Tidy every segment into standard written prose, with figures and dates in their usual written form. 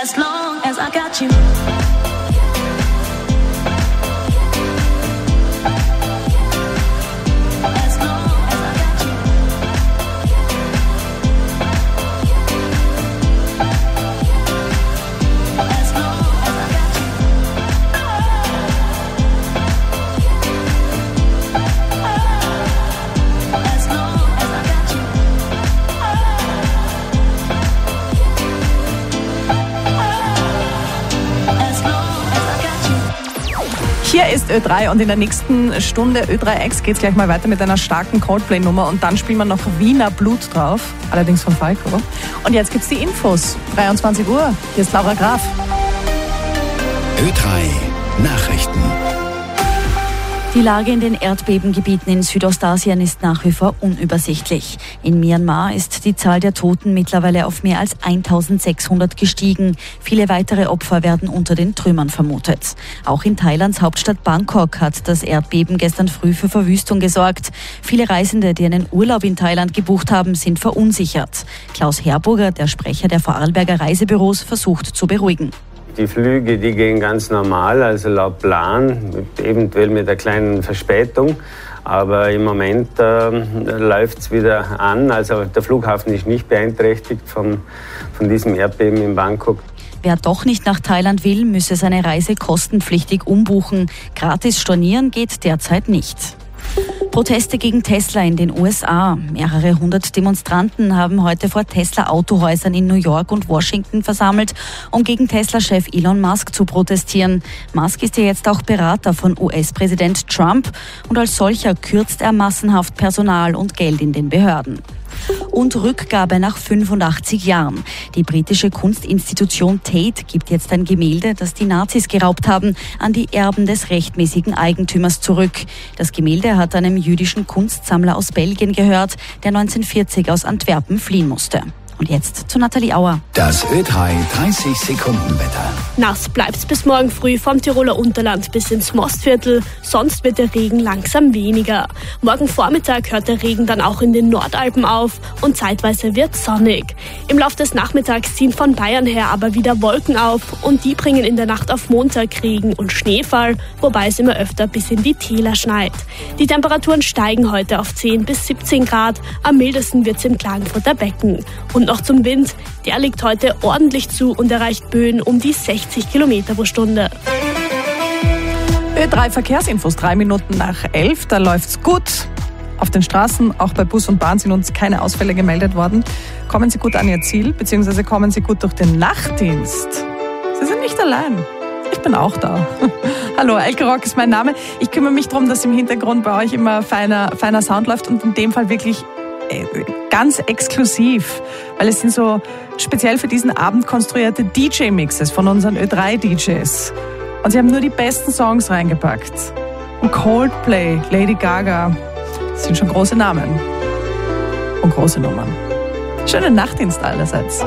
as long as I got you. Hier ist Ö3 und in der nächsten Stunde Ö3X geht es gleich mal weiter mit einer starken Coldplay-Nummer und dann spielen wir noch Wiener Blut drauf, allerdings von Falco. Und jetzt gibt's die Infos, 23 Uhr, hier ist Laura Graf. Ö3 Nachrichten. Die Lage in den Erdbebengebieten in Südostasien ist nach wie vor unübersichtlich. In Myanmar ist die Zahl der Toten mittlerweile auf mehr als 1600 gestiegen. Viele weitere Opfer werden unter den Trümmern vermutet. Auch in Thailands Hauptstadt Bangkok hat das Erdbeben gestern früh für Verwüstung gesorgt. Viele Reisende, die einen Urlaub in Thailand gebucht haben, sind verunsichert. Klaus Herburger, der Sprecher der Vorarlberger Reisebüros, versucht zu beruhigen. Die Flüge, die gehen ganz normal, also laut Plan, eventuell mit einer kleinen Verspätung. Aber im Moment läuft es wieder an. Also der Flughafen ist nicht beeinträchtigt von diesem Erdbeben in Bangkok. Wer doch nicht nach Thailand will, müsse seine Reise kostenpflichtig umbuchen. Gratis stornieren geht derzeit nicht. Proteste gegen Tesla in den USA. Mehrere hundert Demonstranten haben heute vor Tesla-Autohäusern in New York und Washington versammelt, um gegen Tesla-Chef Elon Musk zu protestieren. Musk ist ja jetzt auch Berater von US-Präsident Trump und als solcher kürzt er massenhaft Personal und Geld in den Behörden. Und Rückgabe nach 85 Jahren. Die britische Kunstinstitution Tate gibt jetzt ein Gemälde, das die Nazis geraubt haben, an die Erben des rechtmäßigen Eigentümers zurück. Das Gemälde hat einem jüdischen Kunstsammler aus Belgien gehört, der 1940 aus Antwerpen fliehen musste. Und jetzt zu Nathalie Auer. Das Ö3 30-Sekunden-Wetter. Nass bleibt's bis morgen früh vom Tiroler Unterland bis ins Mostviertel. Sonst wird der Regen langsam weniger. Morgen Vormittag hört der Regen dann auch in den Nordalpen auf und zeitweise wird's sonnig. Im Laufe des Nachmittags ziehen von Bayern her aber wieder Wolken auf und die bringen in der Nacht auf Montag Regen und Schneefall, wobei es immer öfter bis in die Täler schneit. Die Temperaturen steigen heute auf 10 bis 17 Grad. Am mildesten wird's im Klagenfurter Becken. Und noch zum Wind. Der liegt heute ordentlich zu und erreicht Böen um die 60 Kilometer pro Stunde. Ö3 Verkehrsinfos, 3 Minuten nach 11, da läuft's gut. Auf den Straßen, auch bei Bus und Bahn sind uns keine Ausfälle gemeldet worden. Kommen Sie gut an Ihr Ziel, beziehungsweise kommen Sie gut durch den Nachtdienst. Sie sind nicht allein. Ich bin auch da. Hallo, Elke Rock ist mein Name. Ich kümmere mich darum, dass im Hintergrund bei euch immer feiner Sound läuft und in dem Fall wirklich ganz exklusiv, weil es sind so speziell für diesen Abend konstruierte DJ-Mixes von unseren Ö3-DJs. Und sie haben nur die besten Songs reingepackt. Und Coldplay, Lady Gaga, das sind schon große Namen und große Nummern. Schönen Nachtdienst allerseits.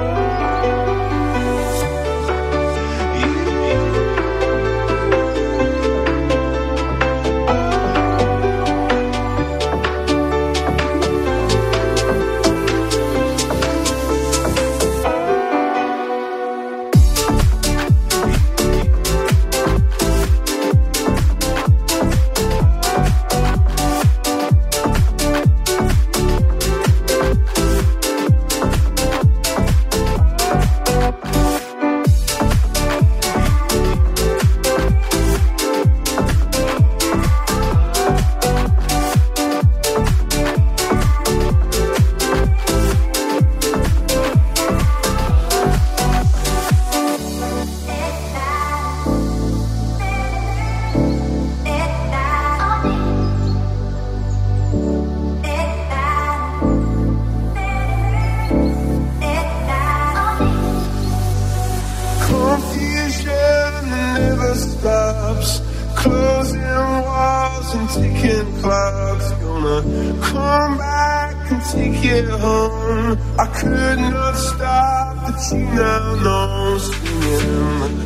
Closing walls and ticking clocks. Gonna come back and take it home. I could not stop the tune now, no singing.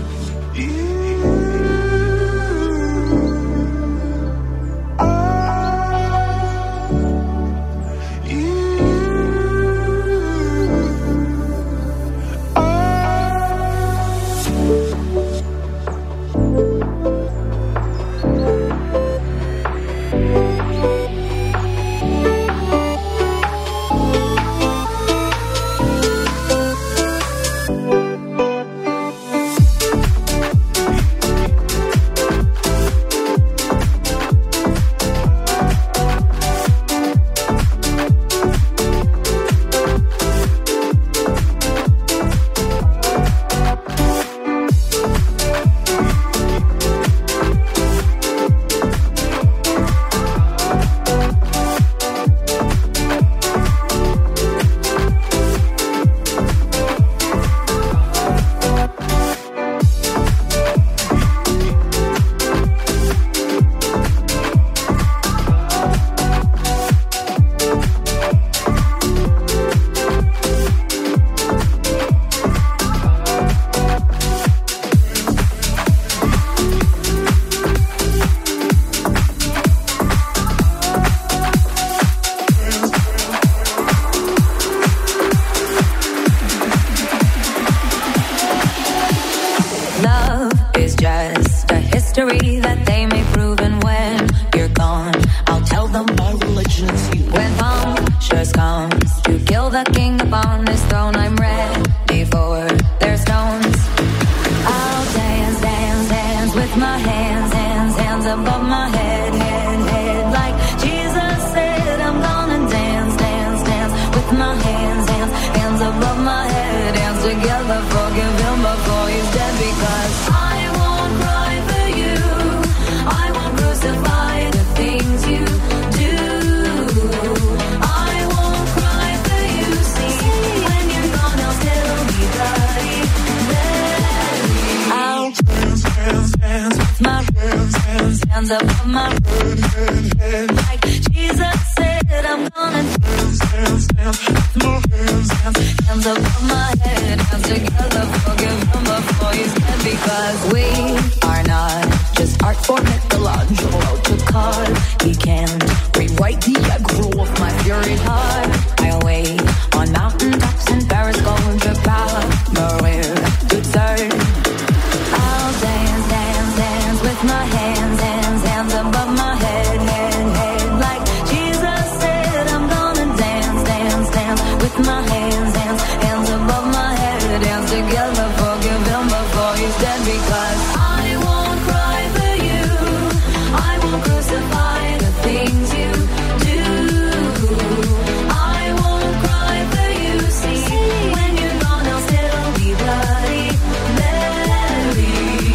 hands above my head. Like Jesus said, I'm gonna dance, dance, dance. Hands above my head, hands together, forgive him before he's dead. Because we are not just art for Michelangelo to cut. He can't rewrite the aggro of my fury heart. I wait on mountaintops in Paris, going to Maria to turn. I'll dance, dance, dance with my hands, hands, hands above my head, head, head. Like Jesus said, I'm gonna dance, dance, dance with my hands, hands, hands above my head, hands together, forgive him before he's dead. Because I won't cry for you, I won't crucify the things you do. I won't cry for you, see, when you're gone I'll still be bloody Mary.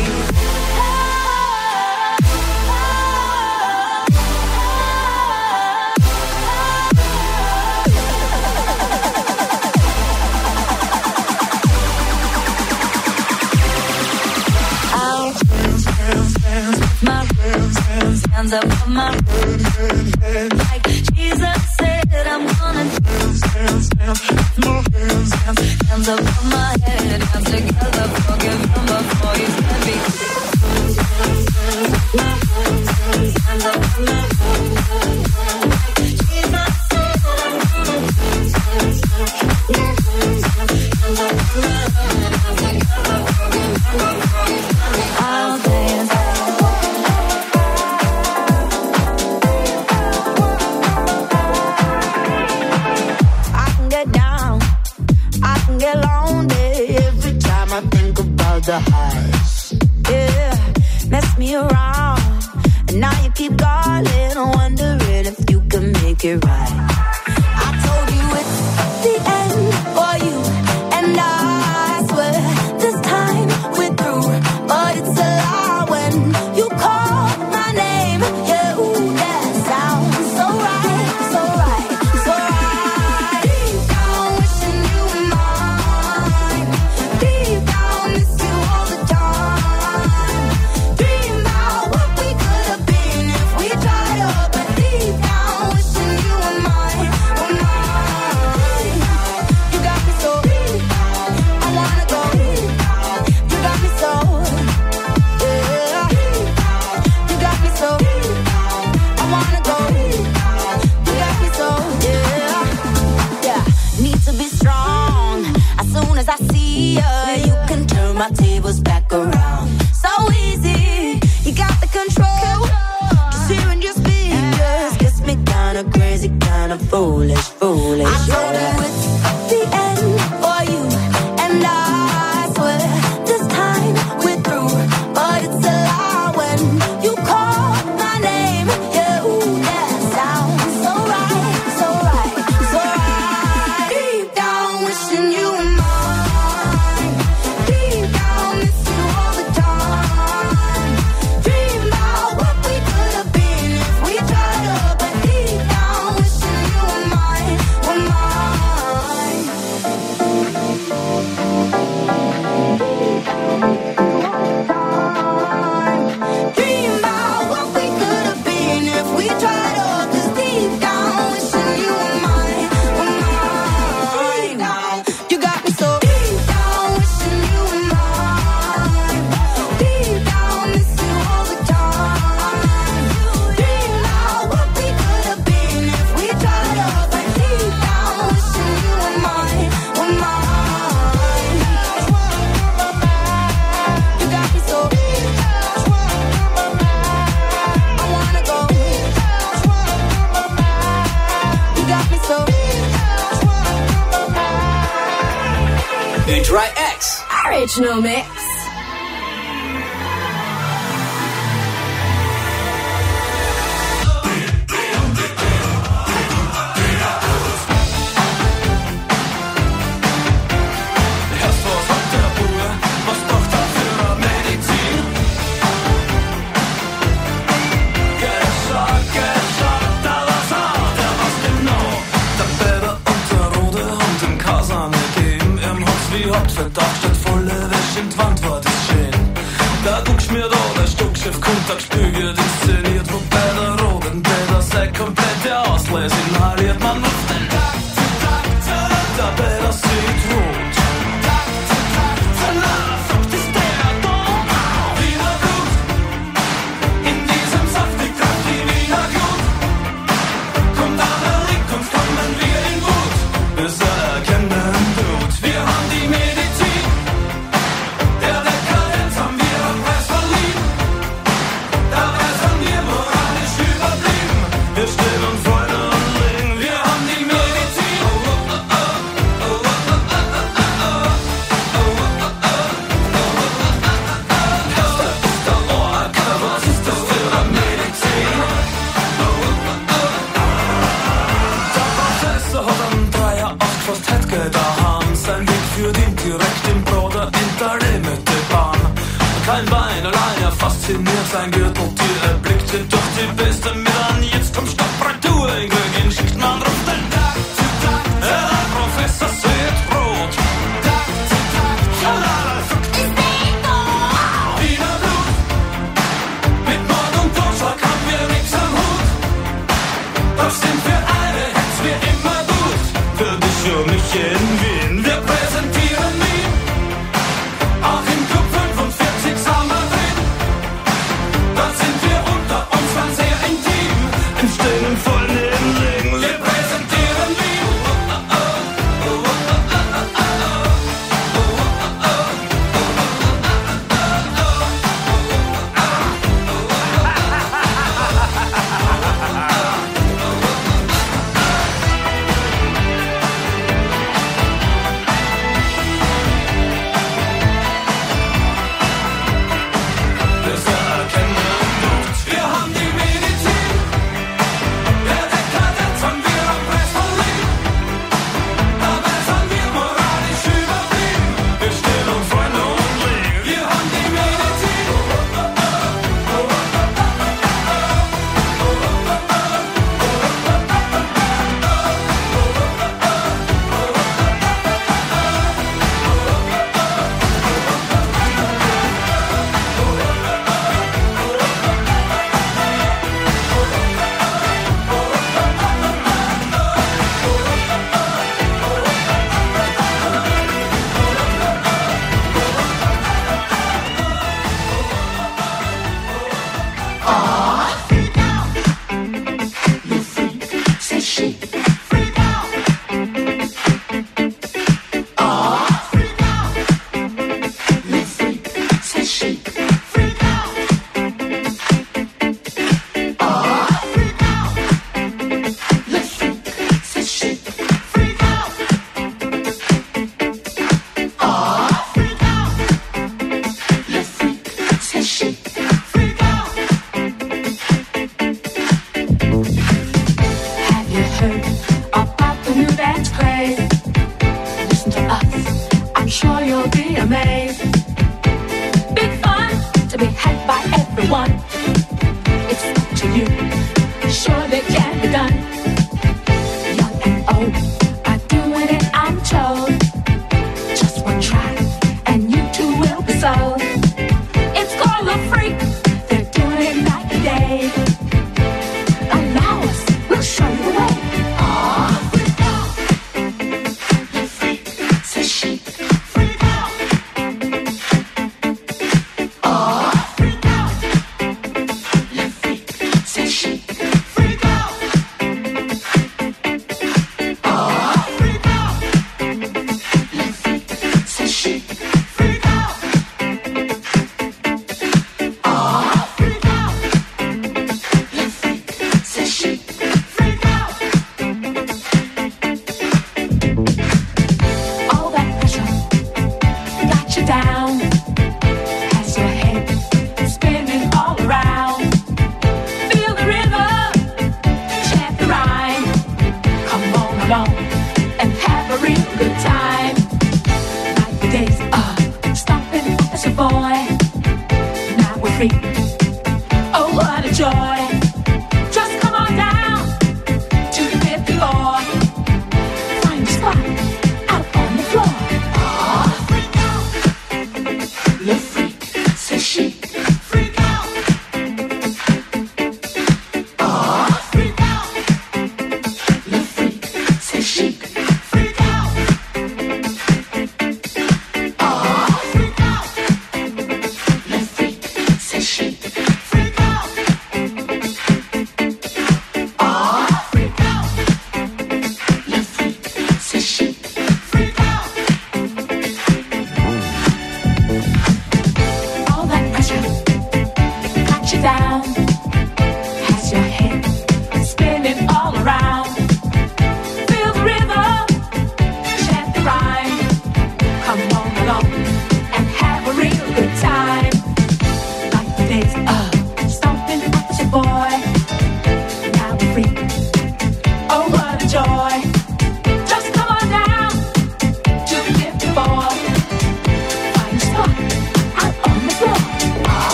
I'll my hands above my head. Like Jesus said, I'm gonna dance, dance, dance. Hands above my head, hands together, forgive him before he's dead. Hands above my head. Jesus said, I'm gonna dance, dance, dance. Hands above my head, hands together, forgive him before he's dead. I'll dance. Get lonely every time I think about the highs. Yeah, mess me around, and now you keep calling, wondering if you can make it right. I told you it's the end for you, and I swear this time we're through. But it's a lie when you call my name. Yeah, ooh, that sounds so right, so right, so right. Deep down, wishing you were mine. Deep down, miss you all the time. Dream about what we could have been if we tried up. But deep down, wishing you were mine, were mine. You got me so deep down, I wanna go deep down. You got me so, yeah. You got me so deep down, I wanna go deep down. You got me so, yeah. Yeah, need to be strong. As soon as I see you, you can turn my tables back around. So easy, you got the control. Just hearing your speakers gets me kinda crazy, kinda foolish, foolish. I told you it's the end for you, and I swear this time we're through. But it's a lie when you call my name. Yeah, ooh, that sounds so right, so right, so right. Deep down, wishing you were mine. Deep down, miss you all the time. Dream about what we could have been if we tried up. But deep down, wishing you were mine, were mine. Dream about what we could have been if we tried up. 'Cause deep down, wishing you were mine, were mine. You got me so deep down, wishing you were mine. Deep down, miss you all the time. Dream about what we could have been if we tried up. But deep down, wishing you were mine, were mine. You got me so deep down, I wanna go. You got me so Try X. Original mix. Verdacht statt volle Wäsche in die Wand war das schön. Da guckst mir da, der Stockschiff kommt, da spür ich die Szene. ein Weg führt ihn direkt im Broder in der Limite-Bahn. Kein Bein allein, er fasziniert sein Gürteltier. Er blickt ihn durch die Beste mit an. Jetzt kommt Stadtfraktur, in Glück schickt man drauf den Tag zu Tag. Der Professor sieht rot. Tag zu Tag, Schalala, sagt ist nicht tot. Wiener Blut, mit Mord und Totschlag haben wir nix am Hut. Doch sind wir eine, hätt's wir immer gut. Für dich und mich in Wien, wir präsentieren Wien. Auch im Club 45 sind wir drin. Dort sind wir unter uns waren sehr intim. Im Stillen voll neben Regen. Wir präsentieren Wien.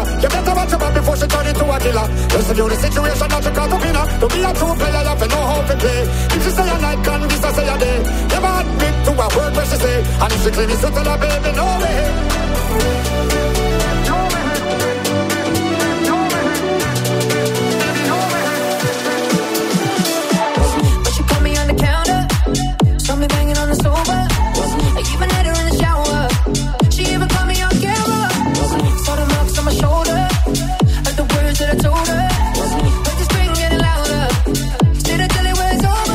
killer. You better watch your back before she turn into a killer. Just to do the situation that you caught up in her. To be a true player, you have to know how to play. If she say a night, can this I say a day. Never admit to a word where she say. And if she clean it, so tell her, baby, no way. But she caught me on the counter, saw me banging on the sofa. I even had her in the shower. She even caught me on camera. Saw the marks on my shoulder, like the words that I told her. But the scream getting louder, still I tell it when it's over.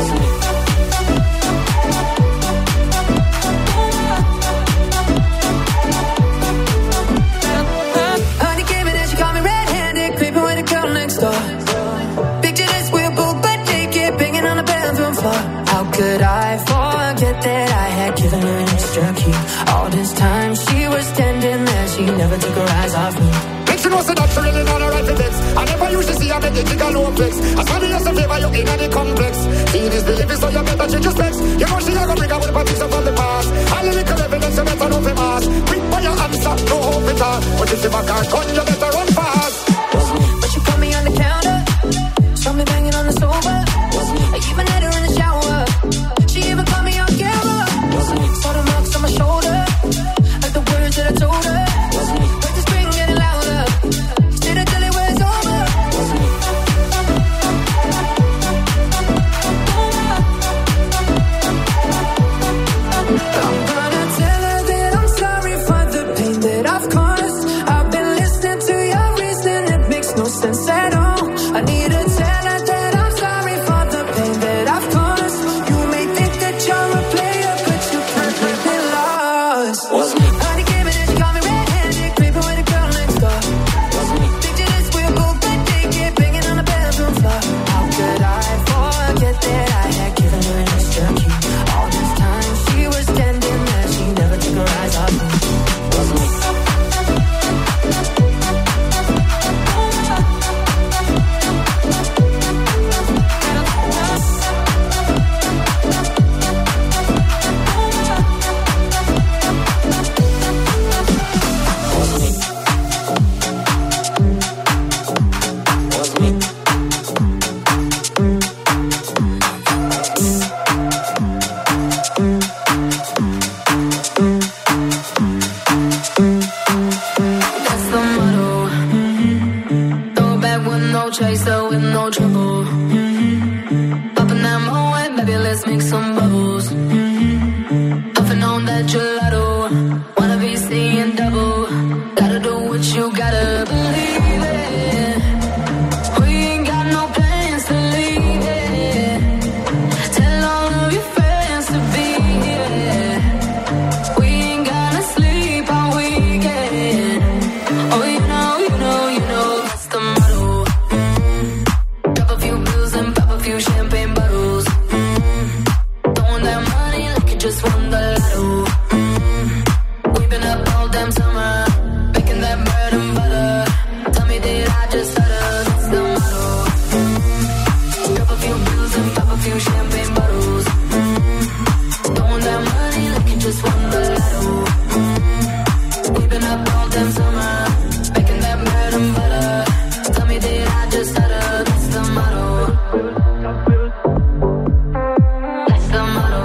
Honey came in and she caught me red-handed, creeping with a girl next door. Picture this, we're both butt naked, banging on the bathroom floor. How could I forget that I had given her an extra key? All this time she was standing there, she never took her eyes off me. Makes you know so that she really not a right to vex. I never used to see her make the jig a low flex. As funny as a favor, you in the complex. See this belief is so you better change your specs. You know she a go bring her with a piece from the past. All the little evidence you better know for mass. Quick by your answer, no hope it all. But if you back her gun, you better run fast. But she caught me on the counter, saw me banging on the sofa. I even had her in the shower. She even caught me on camera. Saw the marks on my shoulder, like the words that I told her. But the scream getting louder, still I tell it when it's over. I'm gonna tell her that I'm sorry for the pain that I've caused. I've been listening to your reason, it makes no sense at all. I need to tell her that I'm sorry for the pain that I've caused. You may think that you're a player, but you can't make me lost. Honey came in and she caught me red-handed, creeping with a girl next door. Picture this, we're both butt naked, banging on the bathroom floor. How could I forget that I had given her an extra key? All this time she was standing there, she never took her eyes off me. That's the motto. Throw it back with no chaser, with no trouble. Popping that Moet, baby, let's make some bubbles. Puffing on that gelato, wanna be seeing double. Gotta do what you gotta believe it. We ain't got no plans to leave it. Tell all of your friends to be here. We ain't gonna sleep all weekend. Oh, you know, that's the motto. Drop a few bills and pop a few champagne bottles. Throwing that money like you just won the lotto. We've been up all damn summer, making that bread and butter. Tell me, did I just stutter? That's the motto. Drop a few bills and pop a few champagne bottles. Throwing that money like you just won the lotto. We've been up all damn summer, making that bread and butter. Tell me, did I just stutter? That's the motto. That's the motto.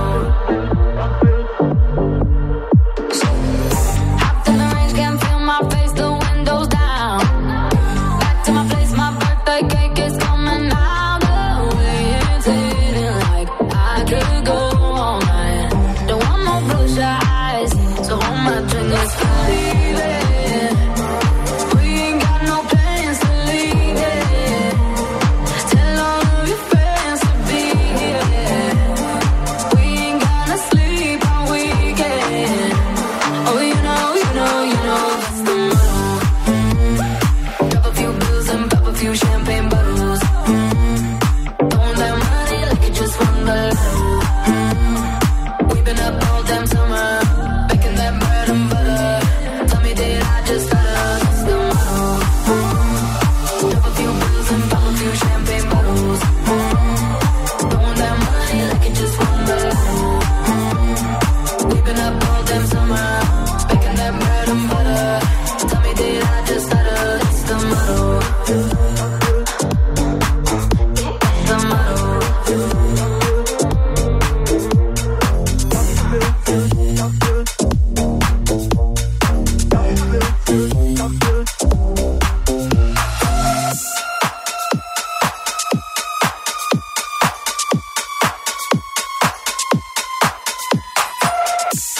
Hopped in the range, can't feel my face, the windows down. Back to my place, my birthday cake is coming out. The way it's hitting, like I could go all night. Don't want no bloodshot eyes, so hold my drink, let's leave it. We ain't got no plans to leave it. Tell all of your friends to be here. We ain't gonna sleep all weekend. Oh, you know, that's the motto. Drop a few bills and pop a few champagne bottles. Throwing that money like you just won the lotto. We've been up all damn summer, making that bread and butter.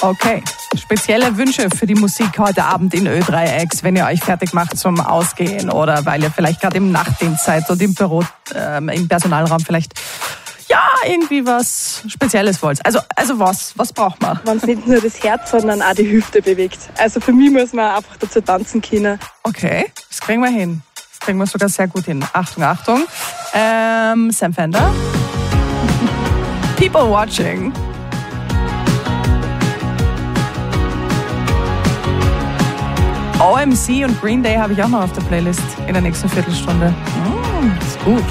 Okay. Spezielle Wünsche für die Musik heute Abend in Ö3X, wenn ihr euch fertig macht zum Ausgehen oder weil ihr vielleicht gerade im Nachtdienst seid und im Büro, im Personalraum vielleicht irgendwie was Spezielles wollt. Also was braucht man? Wenn es nicht nur das Herz, sondern auch die Hüfte bewegt. Also für mich muss man einfach dazu tanzen können. Okay, das kriegen wir hin. Das kriegen wir sogar sehr gut hin. Achtung. Sam Fender. People Watching. OMC und Green Day habe ich auch noch auf der Playlist in der nächsten Viertelstunde. Ist gut.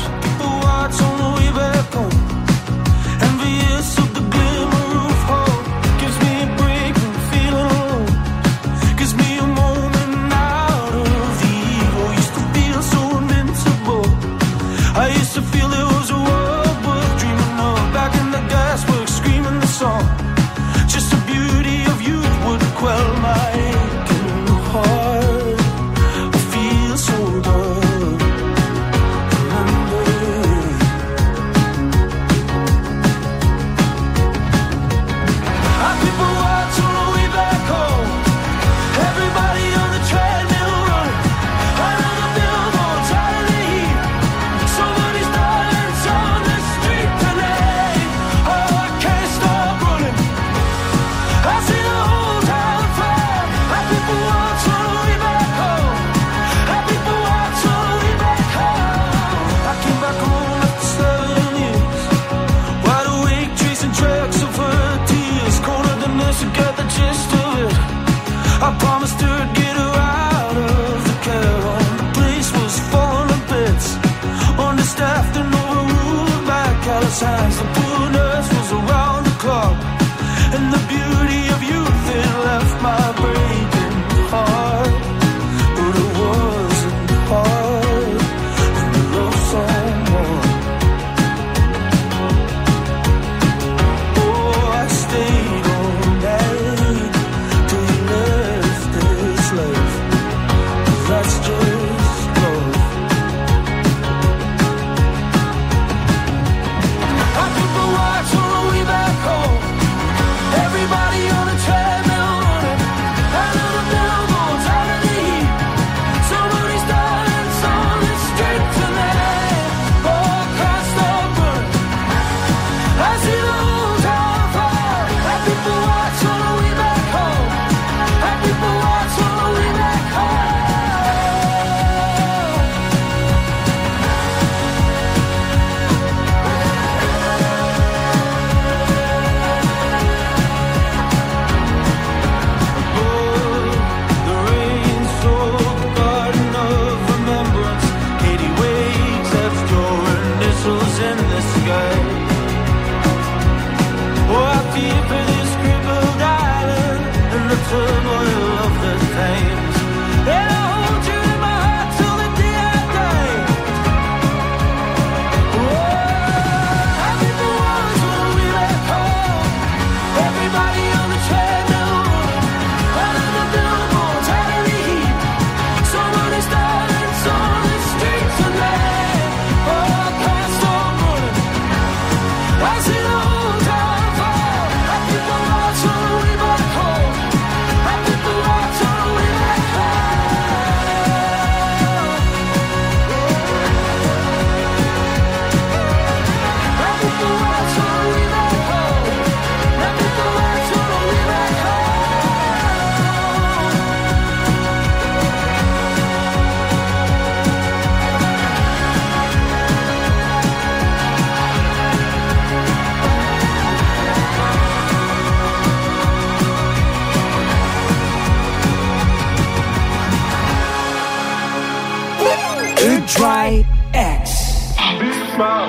Ö3X. Leave my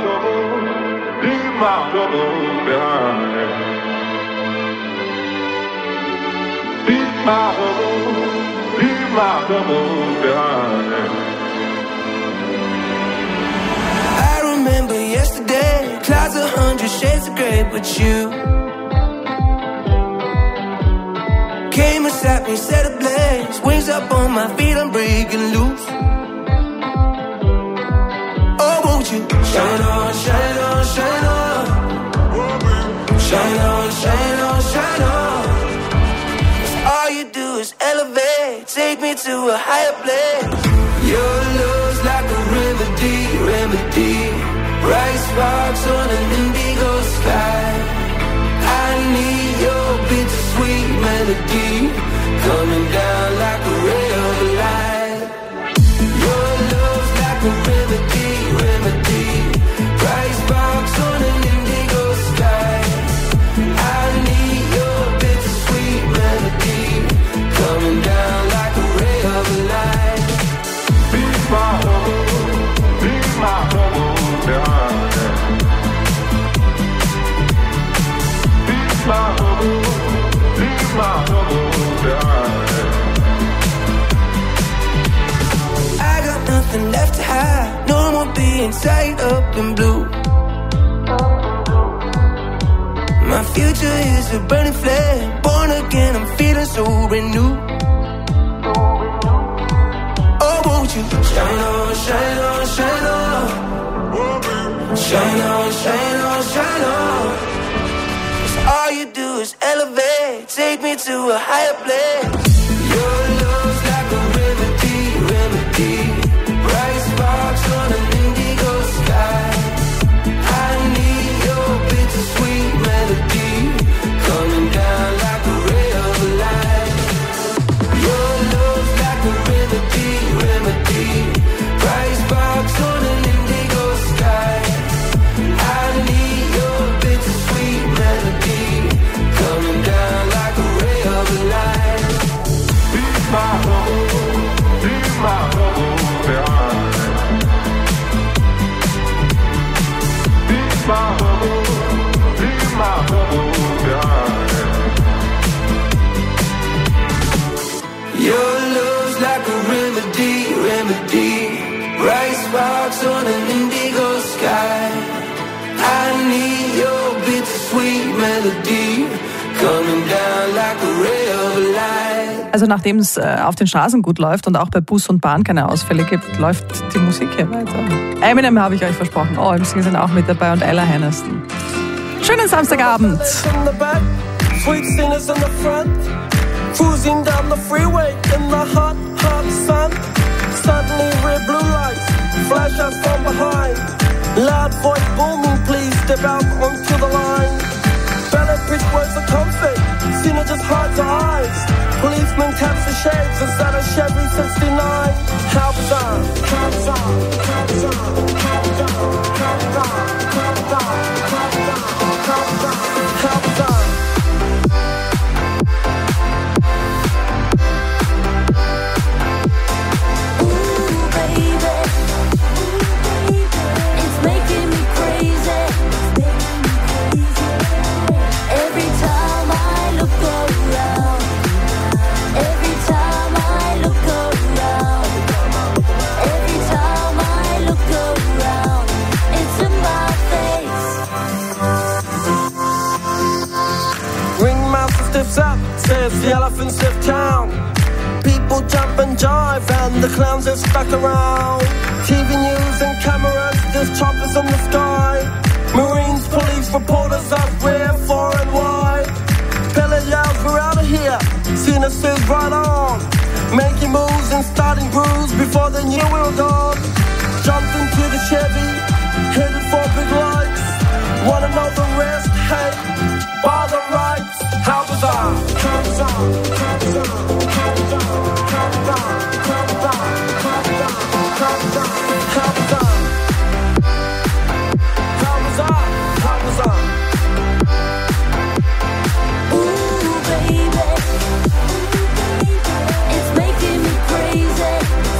troubles behind. Leave my troubles behind. I remember yesterday, clouds 100 shades of grey, but you came and sat me, set ablaze, wings up on my feet, I'm breaking loose. Oh, won't you shine on, shine on, shine on, shine on, shine on, shine on. take me to a higher place. Your love's like a remedy. Bright sparks on an indigo sky. I need your bittersweet melody coming down like a ray of light. Your love's like a remedy. Bright sparks on an indigo sky. I need your bittersweet melody coming down like a ray of light. Be my home, behind. Be my home, behind. I got nothing left to hide. No more being tied up in blue. My future is a burning flame. Born again, I'm feeling so brand new. Oh, won't you shine on, shine on, shine on. Shine on, shine on, shine on. 'Cause all you do is elevate. Take me to a higher place. Your love's like a remedy. Bright sparks on an indigo sky. I need your bittersweet melody coming down like a ray of light. Your love's like a remedy. Bright sparks on an indigo sky. I need your bittersweet melody coming down like a ray of light. Be my home, behind. Be my home, behind. Your love's like a remedy. Bright sparks on an indigo sky. I need your bittersweet melody coming down like a ray of light. Also nachdem es auf den Straßen gut läuft und auch bei Bus und Bahn keine Ausfälle gibt, läuft die Musik hier weiter. Eminem habe ich euch versprochen. Oh, MC sind auch mit dabei und Ella Henderson. Schönen Samstagabend. Sweet singers in the front, cruising down the freeway in the hot, hot sun. Suddenly red blue lights flash us from behind. Loud voice booming, please step out onto the line. Ballet bridge words of comfort, Cena just hides her eyes. Policeman taps the shades inside a Chevy 69. How bizarre, how bizarre, how bizarre, how bizarre, how bizarre, how bizarre, how bizarre, how bizarre, how bizarre. Up, says the elephants have town. People jump and jive and the clowns have stuck around. TV news and cameras, there's choppers in the sky. Marines, police, reporters up where, far and wide. Pele yells, we're out of here. Cena says right on. Making moves and starting grooves before they knew we were gone. Jumped into the Chevy, headed for big lights. Wanna know the rest? Hey, by the rights. How bizarre, how bizarre, how bizarre, how bizarre, how bizarre, how bizarre, how bizarre, how bizarre, how bizarre, how bizarre, how bizarre. Ooh, baby, it's making me crazy.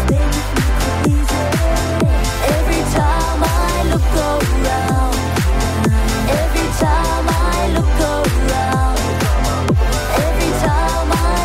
Every time I look around, every time I look around. Every time I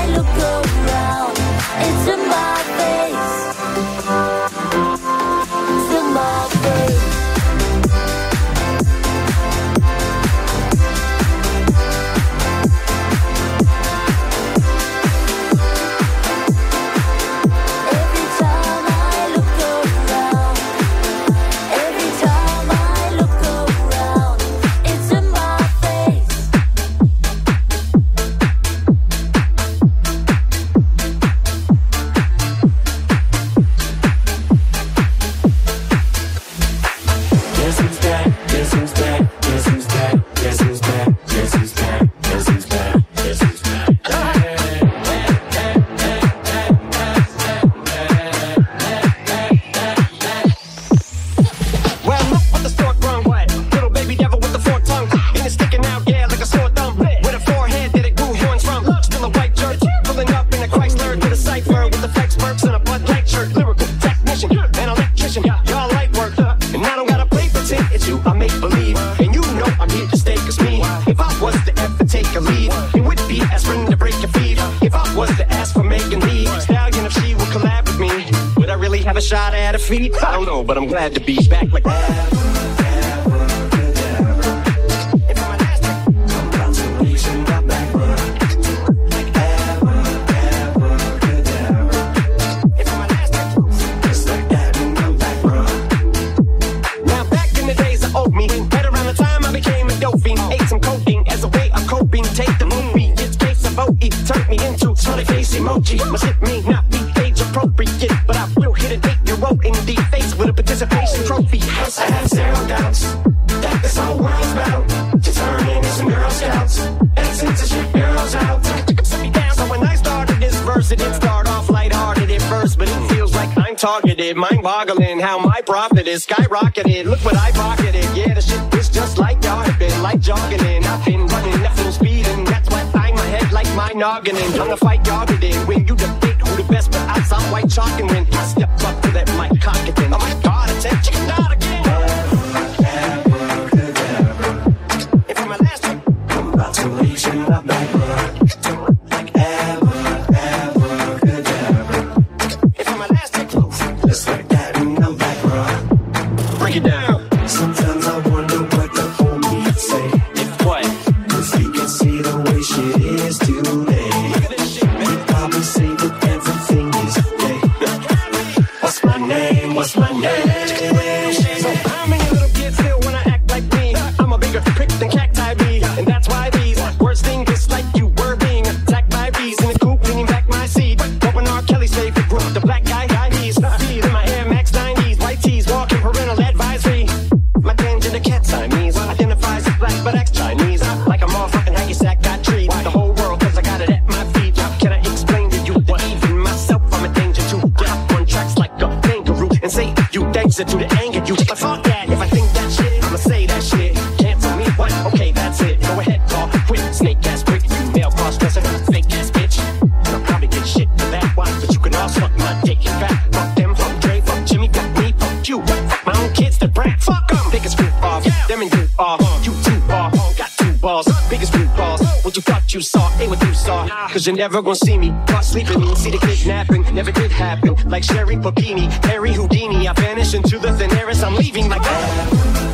cipher with the flex perks and a Bud Light shirt. Lyrical technician, an electrician, y'all light work. And I don't gotta play pretend, it's you I make believe. And you know I'm here to stay, cause me, if I was to ever take a lead, it would be aspirin to break your feet. If I was to ask for Megan Lee Stallion, if she would collab with me, would I really have a shot at her feet? I don't know, but I'm glad to be back like that. Turn me into smiley face emoji. My shit may not be age appropriate, but I will hit an 8-year-old in the face with a participation trophy. Yes, I have zero doubts that this whole world's about to turn into some Girl Scouts and censorship girls out. So when I started this verse, it did start off lighthearted at first, but it feels like I'm targeted. Mind-boggling how my profit is skyrocketed. Look what I pocketed. Yeah, the shit is just like y'all have been, like jogging in. I've been running at full speed, and that's why I'm ahead like my noggin. I'm the fight dogged in. When you debate who the best, but I saw white chalk, and when I step up to that mic, cock it in. Oh my God, it's that chicken out again. If I'm my last trick, I'm about to leave you up back. Like abracadabra. If I'm my last trick, just like that, and I'm back, bro. Break it down. Sometimes I wonder what the homie say. If what? Cause he can see the way shit is today. Look at this shit, man. He probably say that everything is okay. What's my name? What's my name? So how many little kids still wanna act like me? I'm a bigger prick than cacti bee, and that's why these words sting just like you were being attacked by bees in the coop, leaning back my seat. Open R. Kelly's favorite group, the black guy he's feed in my Air Max 90s, white tees, walking parental advisory. My tangent cat Siamese identifies as black but acts Chinese. Like a motherfucking hacky sack got trees. The whole world cause I got it at my feet. Can I explain to you that even myself I'm a danger to get up on tracks like a kangaroo and say you danger to the anger you. But fuck that, if I think that shit, I'ma say that shit. Cancel me, what? Okay, that's it. Go ahead, talk, quit, snake ass prick, you male cross-dresser, fake ass bitch. And I'll probably get shit for that one, but you can all suck my dick in fact. Fuck them, fuck Dre, fuck Jimmy, fuck me, fuck you. Fuck my own kids, the brat. Fuck them, biggest group off. Them and you are, you two are, got two balls, biggest group balls. What you thought you saw, ain't what you saw. Cause you're never gonna see me, caught sleeping, see the kidnapping, never did happen. Like Sherry Papini, Harry Houdini, I vanish into the thin air as I'm leaving like that.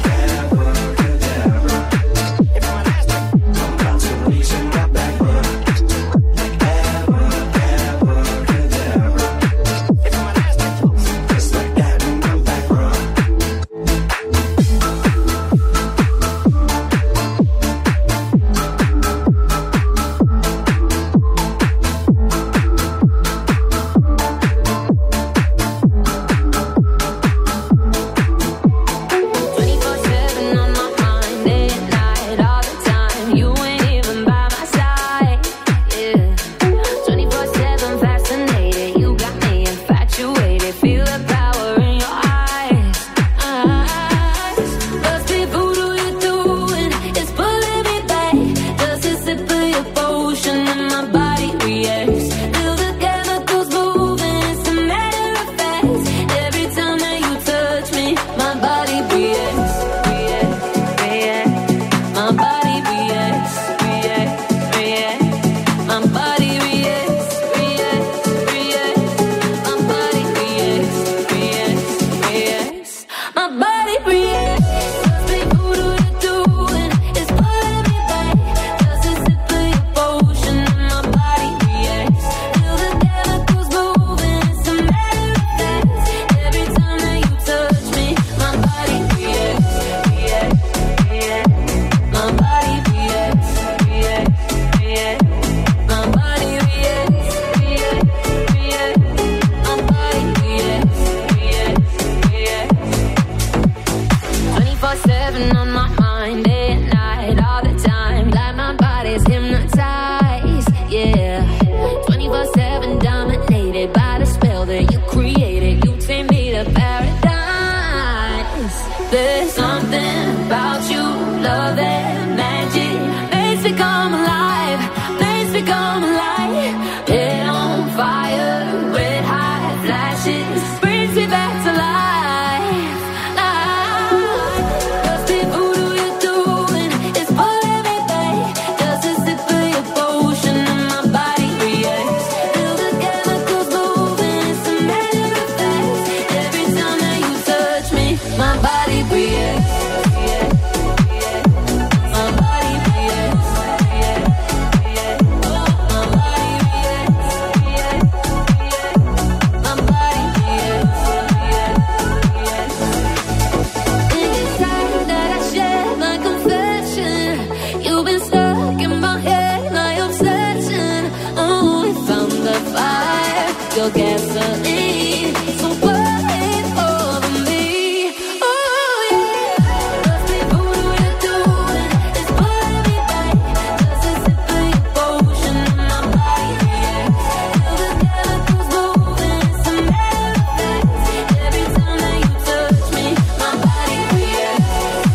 your gasoline. So burn it over me. Oh yeah, must be voodoo you're doing. It's pulling me back. Just a sip of your potion and my body reacts. Feel the chemicals moving. It's a matter of fact. Every time that you touch me, my body reacts.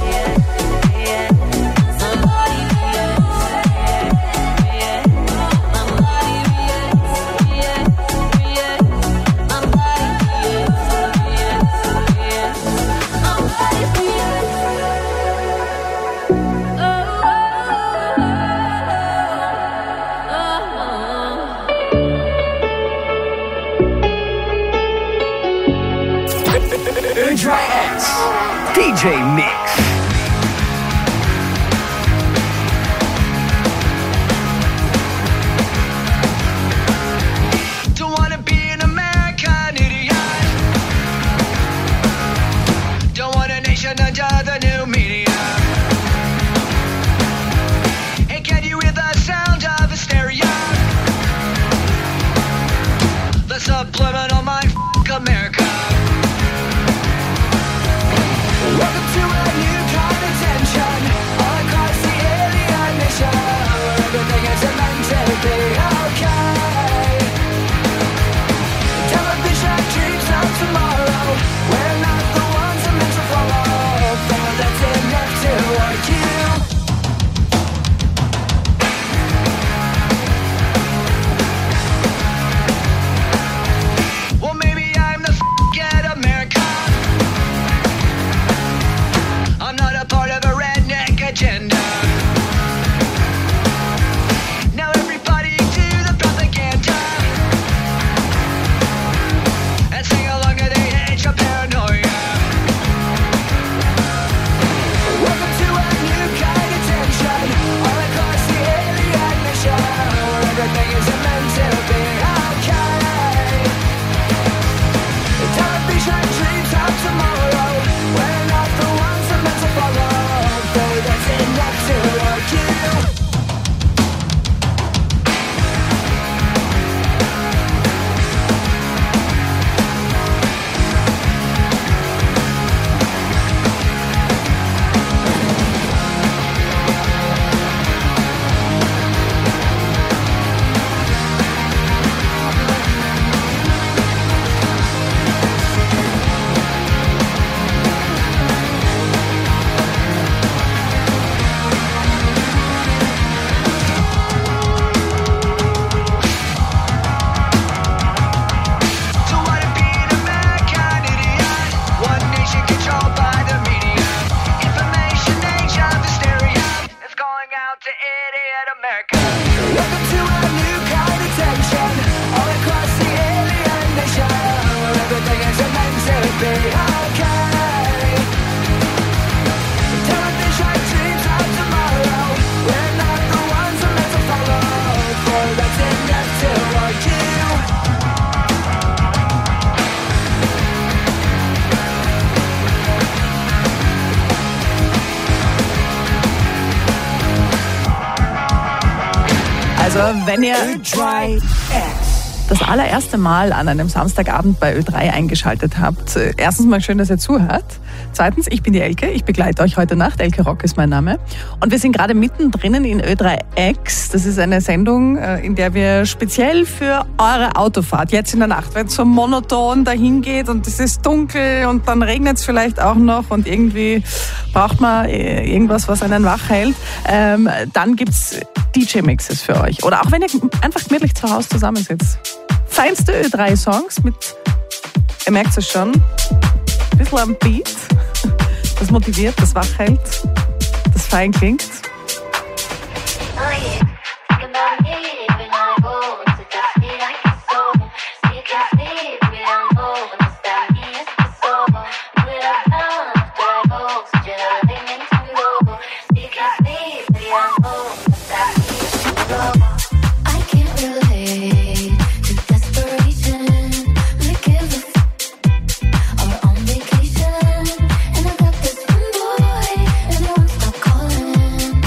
My body Ö3 X DJ Mix. Don't wanna be an American idiot. Don't want a nation under the new media. Hey, can you hear the sound of hysteria? The subliminal mind f*** America. Welcome to a new kind of tension all across the alien nation, where everything is meant to be okay. Television dreams of tomorrow, we're not the ones that meant to follow, but that's enough to argue. Well, maybe I'm the f***ing America. I'm not a part of a redneck agenda. Now everybody do the propaganda and sing along to the age of paranoia. Welcome to a new kind of tension all across the alien nation, where everything is meant to be okay. The television dreams of tomorrow, we're not the ones that meant to follow, though that's enough to argue. Don't wanna be an American idiot. One nation controlled by the media. Information age of hysteria is going out to idiot America. Welcome to a new kind of tension all across the alien nation, where everything is meant to be okay. Television dreams of tomorrow, we're not the ones that meant to follow, for that's enough to argue. Also wenn ihr das allererste Mal an einem Samstagabend bei Ö3 eingeschaltet habt, erstens mal schön, dass ihr zuhört. Zweitens, ich bin die Elke, ich begleite euch heute Nacht. Elke Rock ist mein Name. Und wir sind gerade mittendrin in Ö3 X. Das ist eine Sendung, in der wir speziell für eure Autofahrt, jetzt in der Nacht, wenn es so monoton dahin geht und es ist dunkel und dann regnet es vielleicht auch noch und irgendwie braucht man irgendwas, was einen wach hält, dann gibt's DJ-Mixes für euch. Oder auch wenn ihr einfach gemütlich zu Hause zusammensitzt. Feinste Ö3-Songs mit, ihr merkt es schon, ein bisschen am Beat. Das motiviert, das wach hält, das fein klingt. Vacation, and I got this one boy, and he won't stop calling.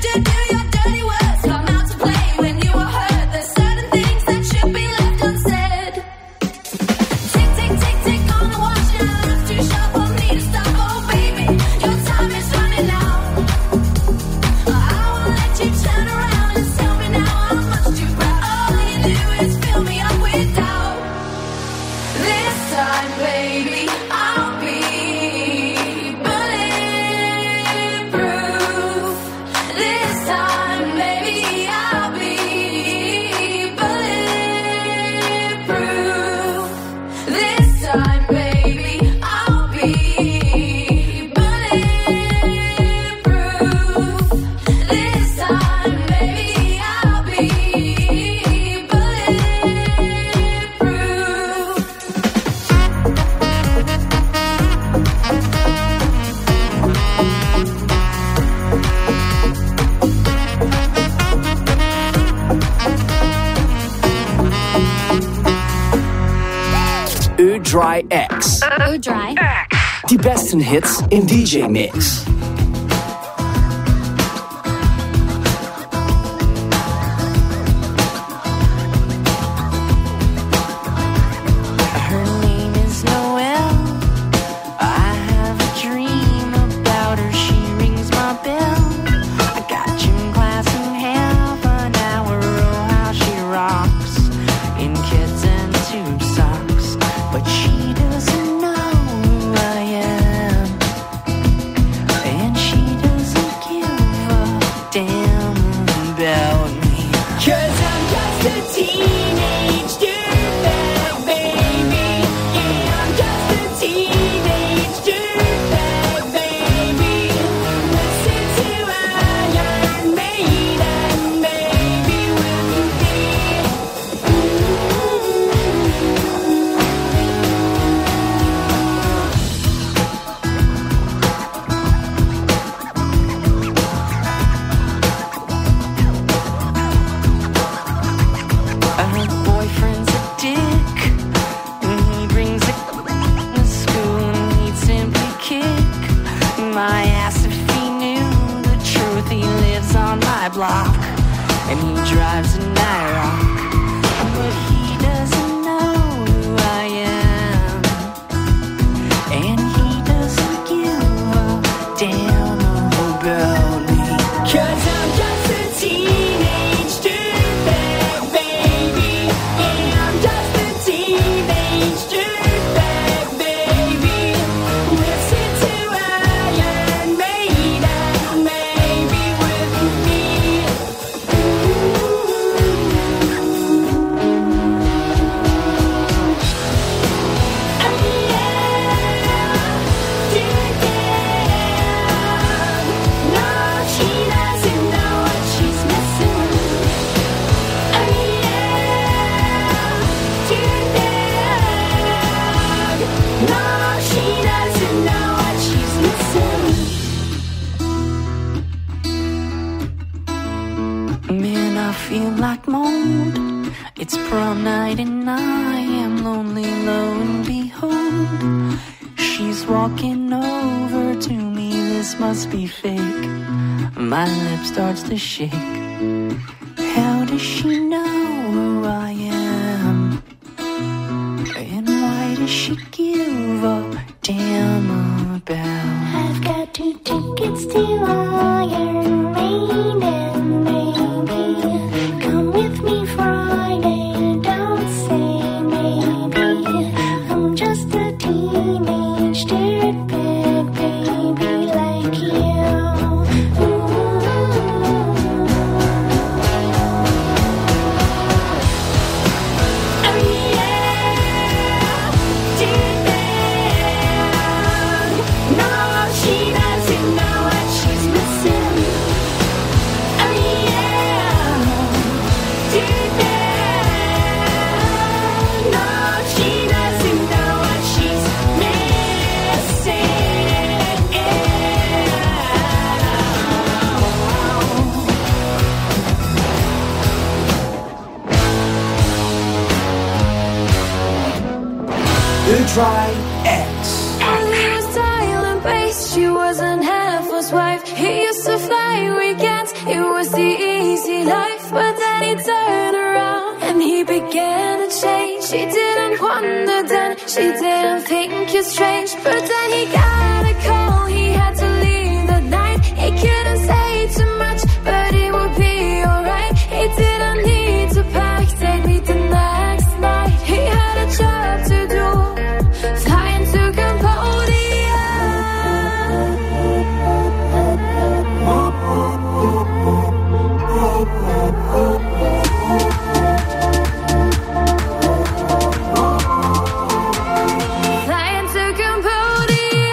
Dry X. Dry. Die besten Hits im DJ-Mix. feel like mold. It's prom night and I am lonely, lo and behold. She's walking over to me, this must be fake. My lip starts to shake. How does she know who I am? And why does she give a damn about? I've got 2 tickets to Iron Maiden, baby. Come with me Friday, don't say maybe. I'm just a teenage dirtbag baby like you. Dry X. Ellie was dialing bass, she wasn't half his wife. He used to fly weekends, It was the easy life, but then he turned around and he began to change. She didn't wonder then, she didn't think you're strange. But then he got a call, he had to leave that night. He couldn't say too much, but it would be alright. He didn't need to pack, they'd meet the next night. He had a job to do, flying to Cambodia. Flying to Cambodia.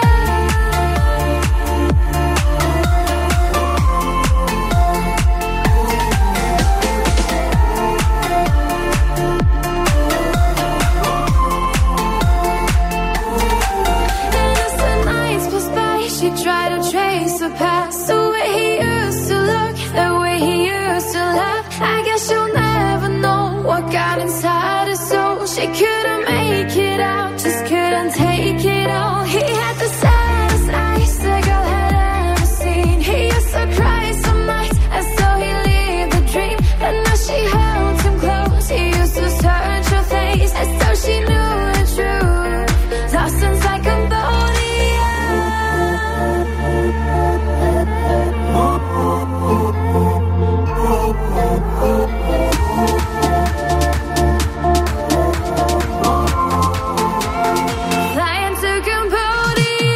And as the nights passed by, she tried to trace the past. The way he used to look, the way he used to laugh. I guess she'll never know what got inside her soul. She couldn't make it out, just couldn't take it all. He had the saddest eyes the girl had ever seen. He used to cry some nights as though he lived a dream. And as she held him close, he used to search her face as though she knew the truth. Lost inside Cambodia. Flying to Cambodia.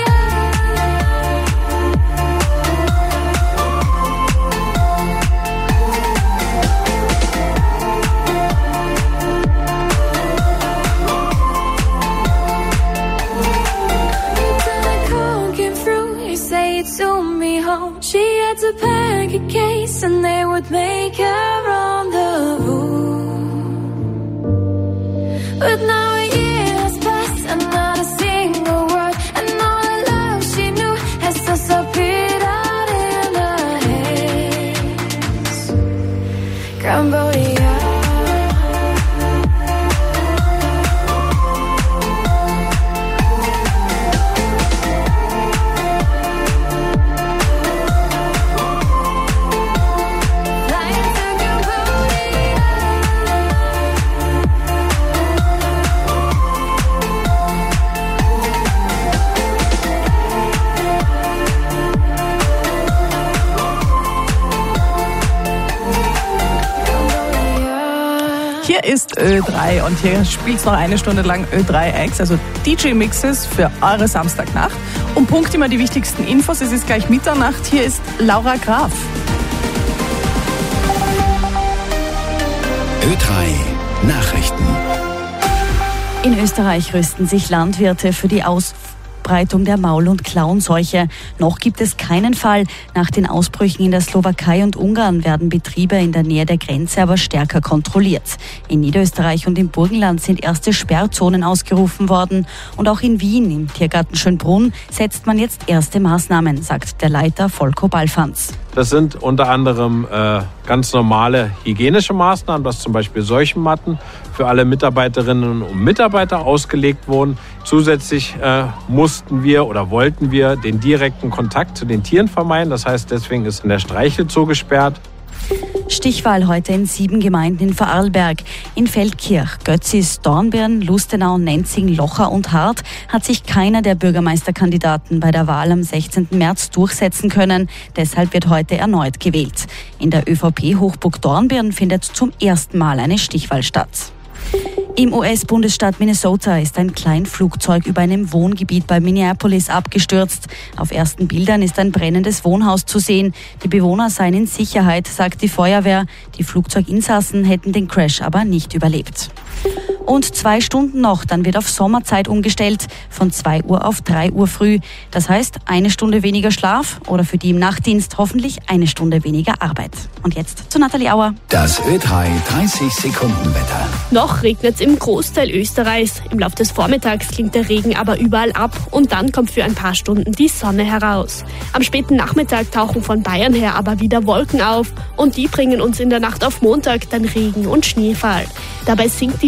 Until the call came through, he said he'd soon be home. She had to pack a case and they would make her rendezvous. But now a year has passed and not a single word, and all the love she knew has disappeared out in the haze. Cambodia. Flying to Cambodia. Hier ist Ö3 und hier spielt's noch eine Stunde lang Ö3X, also DJ-Mixes für eure Samstagnacht. Und Punkt immer die wichtigsten Infos. Es ist gleich Mitternacht. Hier ist Laura Graf. Ö3 Nachrichten. In Österreich rüsten sich Landwirte für die Ausbreitung der Maul- und Klauenseuche. Noch gibt es keinen Fall. Nach den Ausbrüchen in der Slowakei und Ungarn werden Betriebe in der Nähe der Grenze aber stärker kontrolliert. In Niederösterreich und im Burgenland sind erste Sperrzonen ausgerufen worden. Und auch in Wien, im Tiergarten Schönbrunn, setzt man jetzt erste Maßnahmen, sagt der Leiter Volko Balfanz. Das sind unter anderem ganz normale hygienische Maßnahmen, dass zum Beispiel Seuchenmatten für alle Mitarbeiterinnen und Mitarbeiter ausgelegt wurden. Zusätzlich mussten wir oder wollten wir den direkten Kontakt zu den Tieren vermeiden. Das heißt, deswegen ist in der Streichelzoo gesperrt. Stichwahl heute in 7 Gemeinden in Vorarlberg. In Feldkirch, Götzis, Dornbirn, Lustenau, Nenzing, Locher und Hart hat sich keiner der Bürgermeisterkandidaten bei der Wahl am 16. März durchsetzen können. Deshalb wird heute erneut gewählt. In der ÖVP-Hochburg Dornbirn findet zum ersten Mal eine Stichwahl statt. Im US-Bundesstaat Minnesota ist ein Kleinflugzeug über einem Wohngebiet bei Minneapolis abgestürzt. Auf ersten Bildern ist ein brennendes Wohnhaus zu sehen. Die Bewohner seien in Sicherheit, sagt die Feuerwehr. Die Flugzeuginsassen hätten den Crash aber nicht überlebt. Und 2 Stunden noch, dann wird auf Sommerzeit umgestellt, von 2 Uhr auf 3 Uhr früh. Das heißt, 1 Stunde weniger Schlaf oder für die im Nachtdienst hoffentlich 1 Stunde weniger Arbeit. Und jetzt zu Nathalie Auer. Das Ö3 30-Sekunden-Wetter. Noch regnet es im Großteil Österreichs. Im Laufe des Vormittags klingt der Regen aber überall ab und dann kommt für ein paar Stunden die Sonne heraus. Am späten Nachmittag tauchen von Bayern her aber wieder Wolken auf und die bringen uns in der Nacht auf Montag dann Regen und Schneefall. Dabei sinkt die Schneefallgrenze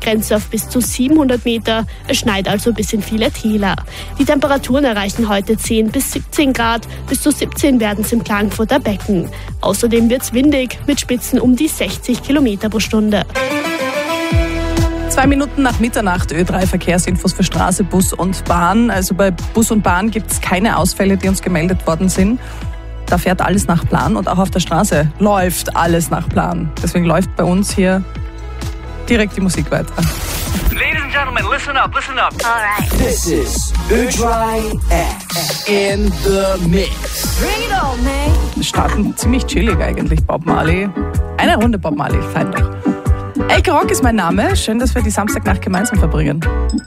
Grenze auf bis zu 700 Meter. Es schneit also bis in viele Täler. Die Temperaturen erreichen heute 10 bis 17 Grad. Bis zu 17 werden es im Klagenfurter Becken. Außerdem wird es windig mit Spitzen um die 60 Kilometer pro Stunde. 2 Minuten nach Mitternacht, Ö3 Verkehrsinfos für Straße, Bus und Bahn. Also bei Bus und Bahn gibt es keine Ausfälle, die uns gemeldet worden sind. Da fährt alles nach Plan und auch auf der Straße läuft alles nach Plan. Deswegen läuft bei uns hier direkt die Musik weiter. Ladies and gentlemen, listen up, listen up. All right. This is Ö3 X in the Mix. Bring it on, man. Wir starten ziemlich chillig eigentlich, Bob Marley. Eine Runde Bob Marley, fein doch. Elke Rock ist mein Name. Schön, dass wir die Samstagnacht gemeinsam verbringen.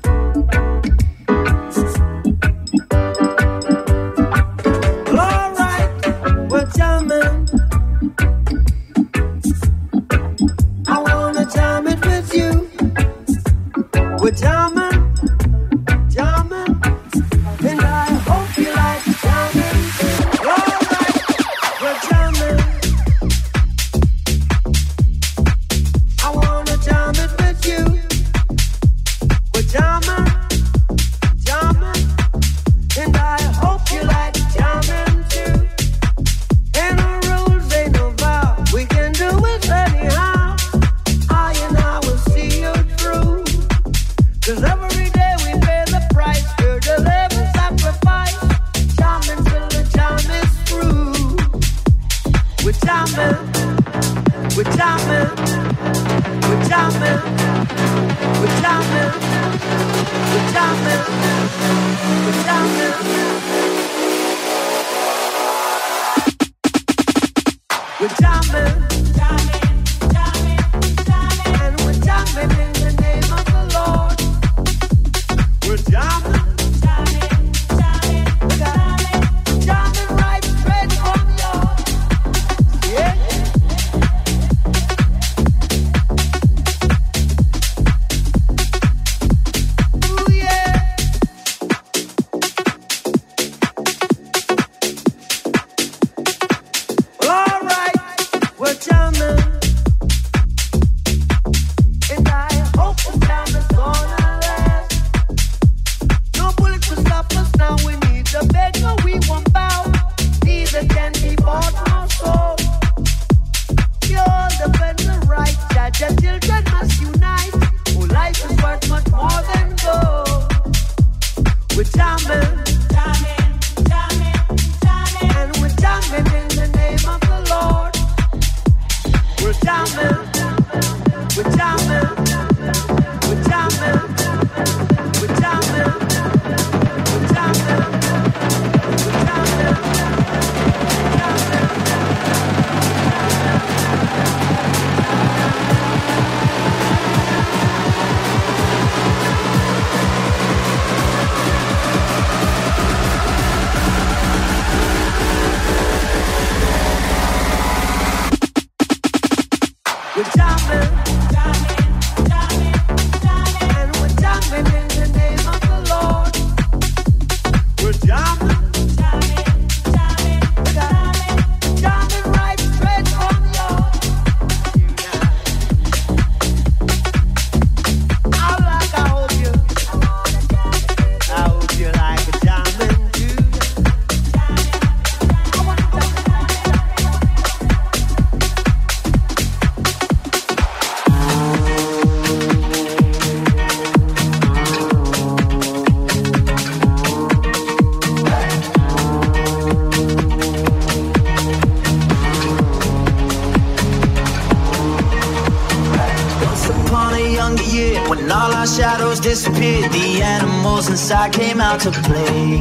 Disappeared, the animals inside came out to play.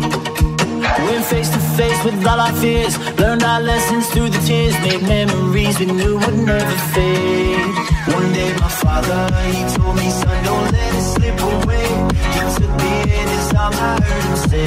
Went face to face with all our fears, learned our lessons through the tears, made memories we knew would never fade. One day my father, he told me, son, don't let it slip away. He took me in his arms, I heard him say,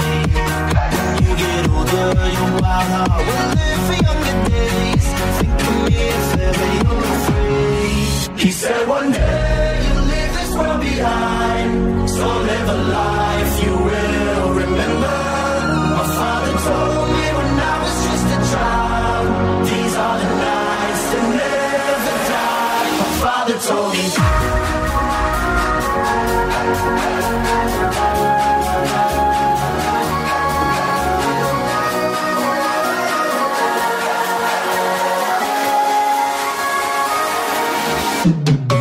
when you get older, your wild heart will live for younger days. Think of me if ever you're afraid. He said one day you'll leave this world behind, so live a life you will remember. My father told me when I was just a child, these are the nights that never die. My father told me Friday.